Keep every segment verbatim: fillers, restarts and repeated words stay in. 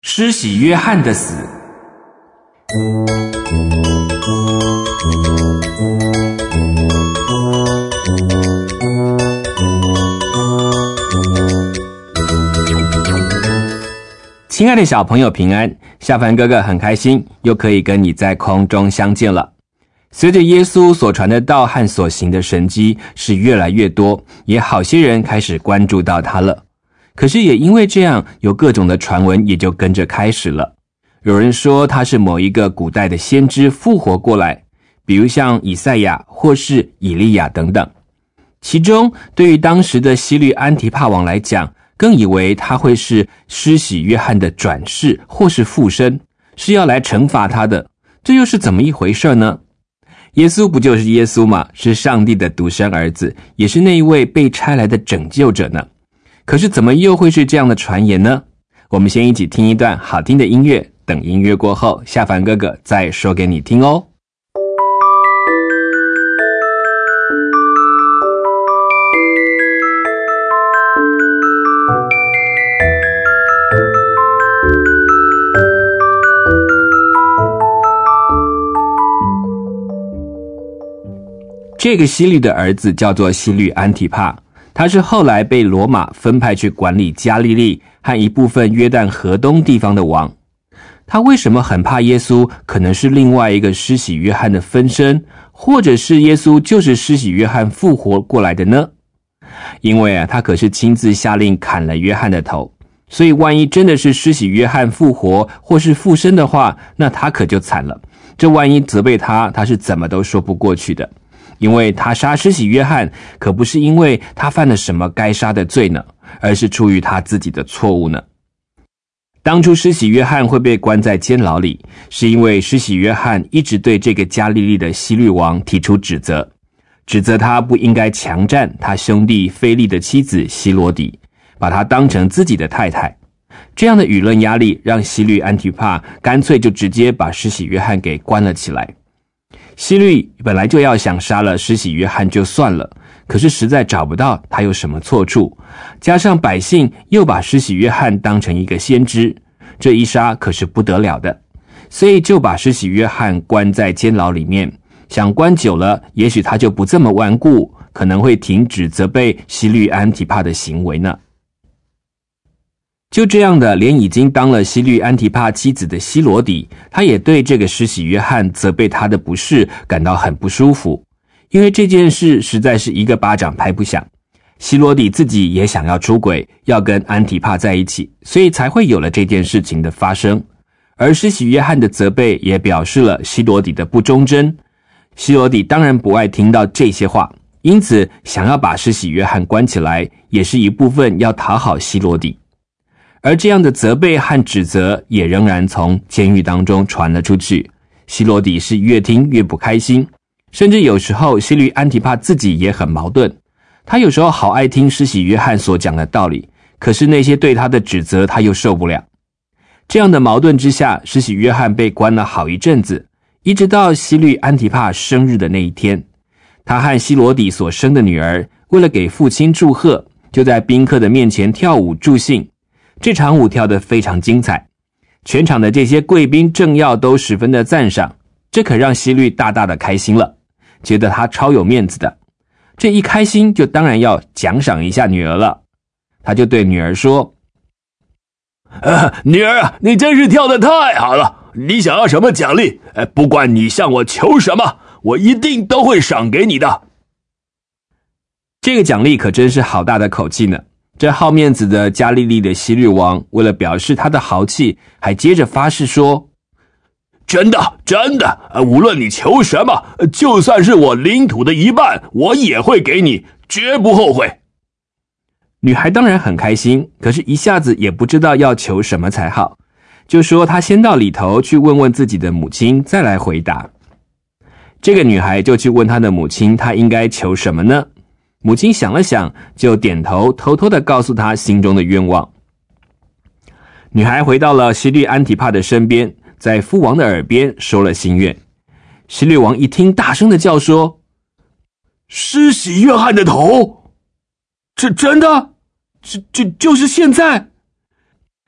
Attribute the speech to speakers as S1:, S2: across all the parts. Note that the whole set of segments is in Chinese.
S1: 施洗约翰的死。亲爱的小朋友平安，夏凡哥哥很开心又可以跟你在空中相见了。随着耶稣所传的道和所行的神迹是越来越多，也好些人开始关注到他了。可是也因为这样，有各种的传闻也就跟着开始了。有人说他是某一个古代的先知复活过来，比如像以赛亚或是以利亚等等。其中对于当时的希律安提帕王来讲，更以为他会是施洗约翰的转世或是附身，是要来惩罚他的。这又是怎么一回事呢？耶稣不就是耶稣吗？是上帝的独生儿子，也是那一位被差来的拯救者呢。可是怎么又会是这样的传言呢？我们先一起听一段好听的音乐，等音乐过后，夏凡哥哥再说给你听哦。这个希律的儿子叫做希律安提帕，他是后来被罗马分派去管理加利利和一部分约旦河东地方的王。他为什么很怕耶稣可能是另外一个施洗约翰的分身，或者是耶稣就是施洗约翰复活过来的呢？因为啊，他可是亲自下令砍了约翰的头，所以万一真的是施洗约翰复活或是附身的话，那他可就惨了。这万一责备他，他是怎么都说不过去的。因为他杀施洗约翰可不是因为他犯了什么该杀的罪呢，而是出于他自己的错误呢。当初施洗约翰会被关在监牢里，是因为施洗约翰一直对这个加利利的希律王提出指责，指责他不应该强占他兄弟腓力的妻子希罗底，把他当成自己的太太。这样的舆论压力让希律安提帕干脆就直接把施洗约翰给关了起来。希律本来就要想杀了施洗约翰就算了，可是实在找不到他有什么错处，加上百姓又把施洗约翰当成一个先知，这一杀可是不得了的，所以就把施洗约翰关在监牢里面，想关久了，也许他就不这么顽固，可能会停止责备希律安提帕的行为呢。就这样的，连已经当了希律安提帕妻子的希罗底，他也对这个施洗约翰责备他的不是感到很不舒服，因为这件事实在是一个巴掌拍不响。希罗底自己也想要出轨，要跟安提帕在一起，所以才会有了这件事情的发生。而施洗约翰的责备也表示了希罗底的不忠贞，希罗底当然不爱听到这些话，因此想要把施洗约翰关起来，也是一部分要讨好希罗底。而这样的责备和指责也仍然从监狱当中传了出去，希罗底是越听越不开心，甚至有时候希律安提帕自己也很矛盾，他有时候好爱听施洗约翰所讲的道理，可是那些对他的指责他又受不了。这样的矛盾之下，施洗约翰被关了好一阵子，一直到希律安提帕生日的那一天，他和希罗底所生的女儿为了给父亲祝贺，就在宾客的面前跳舞助兴。这场舞跳得非常精彩，全场的这些贵宾政要都十分的赞赏，这可让希律大大的开心了，觉得他超有面子的。这一开心就当然要奖赏一下女儿了，他就对女儿说：呃，女儿，你真是跳得太好了，你想要什么奖励？呃，不管你向我求什么，我一定都会赏给你的。这个奖励可真是好大的口气呢。这好面子的加利利的希律王为了表示他的豪气，还接着发誓说：真的真的，无论你求什么，就算是我领土的一半，我也会给你，绝不后悔。女孩当然很开心，可是一下子也不知道要求什么才好，就说她先到里头去问问自己的母亲，再来回答。这个女孩就去问她的母亲，她应该求什么呢？母亲想了想，就点头，偷偷地告诉她心中的愿望。女孩回到了希律安提帕的身边，在父王的耳边说了心愿。希律王一听，大声地叫说：施洗约翰的头？这真的？这这就是现在？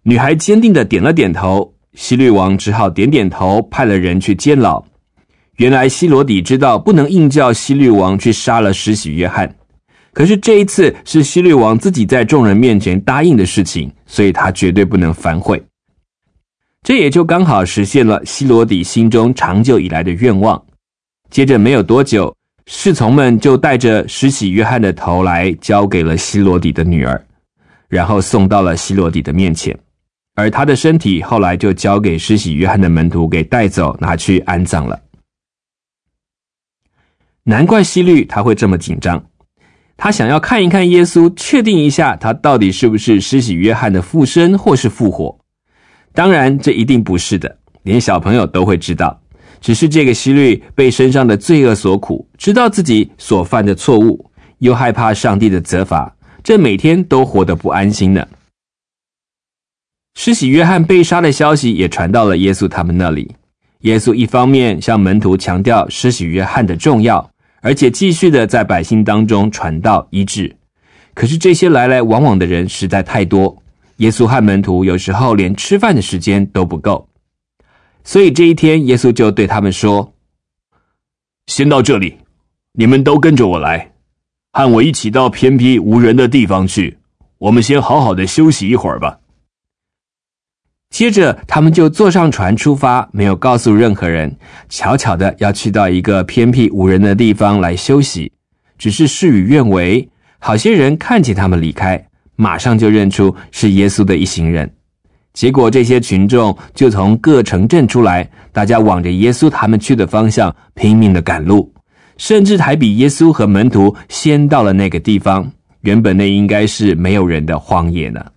S1: 女孩坚定地点了点头，希律王只好点点头，派了人去监牢。原来希罗底知道不能硬叫希律王去杀了施洗约翰，可是这一次是希律王自己在众人面前答应的事情，所以他绝对不能反悔。这也就刚好实现了希罗底心中长久以来的愿望。接着没有多久，侍从们就带着施洗约翰的头来交给了希罗底的女儿，然后送到了希罗底的面前，而他的身体后来就交给施洗约翰的门徒给带走，拿去安葬了。难怪希律他会这么紧张，他想要看一看耶稣，确定一下他到底是不是施洗约翰的附身或是复活。当然这一定不是的，连小朋友都会知道，只是这个希律被身上的罪恶所苦，知道自己所犯的错误，又害怕上帝的责罚，这每天都活得不安心呢。施洗约翰被杀的消息也传到了耶稣他们那里，耶稣一方面向门徒强调施洗约翰的重要，而且继续的在百姓当中传道医治。可是这些来来往往的人实在太多，耶稣和门徒有时候连吃饭的时间都不够。所以这一天耶稣就对他们说，先到这里，你们都跟着我来，和我一起到偏僻无人的地方去，我们先好好的休息一会儿吧。接着他们就坐上船出发，没有告诉任何人，悄悄的要去到一个偏僻无人的地方来休息，只是事与愿违。好些人看见他们离开，马上就认出是耶稣的一行人。结果这些群众就从各城镇出来，大家往着耶稣他们去的方向拼命的赶路，甚至还比耶稣和门徒先到了那个地方，原本那应该是没有人的荒野呢。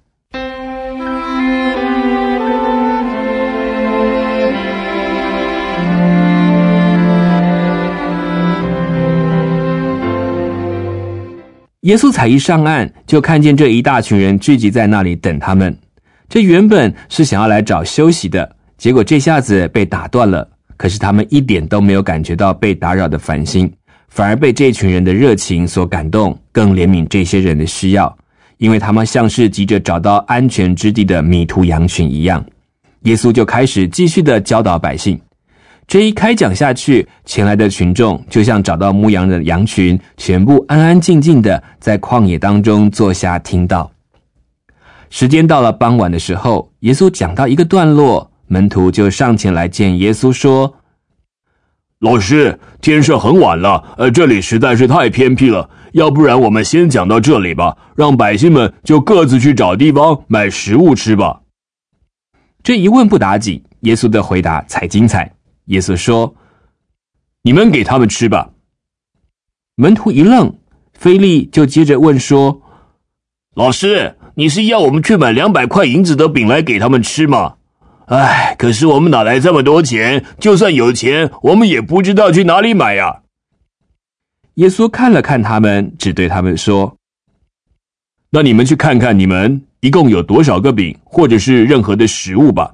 S1: 耶稣才一上岸，就看见这一大群人聚集在那里等他们。这原本是想要来找休息的，结果这下子被打断了。可是他们一点都没有感觉到被打扰的烦心，反而被这群人的热情所感动，更怜悯这些人的需要，因为他们像是急着找到安全之地的迷途羊群一样。耶稣就开始继续的教导百姓。这一开讲下去，前来的群众就像找到牧羊的羊群，全部安安静静的在旷野当中坐下听道。时间到了傍晚的时候，耶稣讲到一个段落，门徒就上前来见耶稣说，老师，天色很晚了，呃，这里实在是太偏僻了，要不然我们先讲到这里吧，让百姓们就各自去找地方买食物吃吧。这一问不打紧，耶稣的回答才精彩。耶稣说，你们给他们吃吧。门徒一愣，腓力就接着问说，老师，你是要我们去买两百块银子的饼来给他们吃吗？哎，可是我们哪来这么多钱？就算有钱，我们也不知道去哪里买呀。耶稣看了看他们，只对他们说，那你们去看看你们一共有多少个饼，或者是任何的食物吧。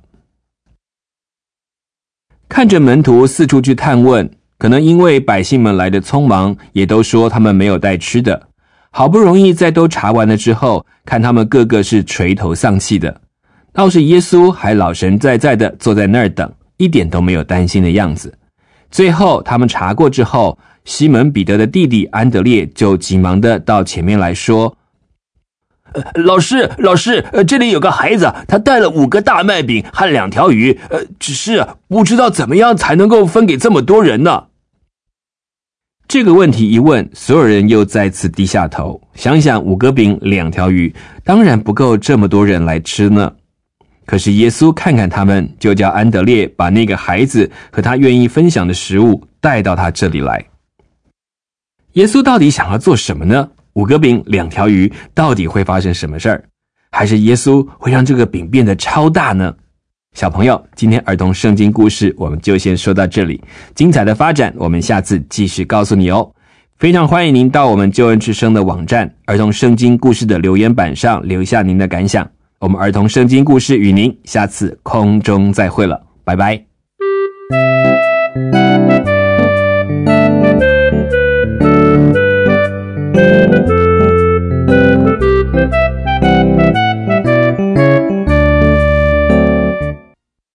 S1: 看着门徒四处去探问，可能因为百姓们来的匆忙，也都说他们没有带吃的。好不容易在都查完了之后，看他们个个是垂头丧气的，倒是耶稣还老神在在的坐在那儿等，一点都没有担心的样子。最后他们查过之后，西门彼得的弟弟安德烈就急忙的到前面来说，呃、老师老师、呃、这里有个孩子，他带了五个大麦饼和两条鱼，呃，只是不知道怎么样才能够分给这么多人呢。这个问题一问，所有人又再次低下头，想想五个饼两条鱼，当然不够这么多人来吃呢。可是耶稣看看他们，就叫安德烈把那个孩子和他愿意分享的食物带到他这里来。耶稣到底想要做什么呢？五个饼两条鱼到底会发生什么事儿？还是耶稣会让这个饼变得超大呢？小朋友，今天儿童圣经故事我们就先说到这里，精彩的发展我们下次继续告诉你哦。非常欢迎您到我们救恩之声的网站儿童圣经故事的留言板上留下您的感想。我们儿童圣经故事与您下次空中再会了，拜拜。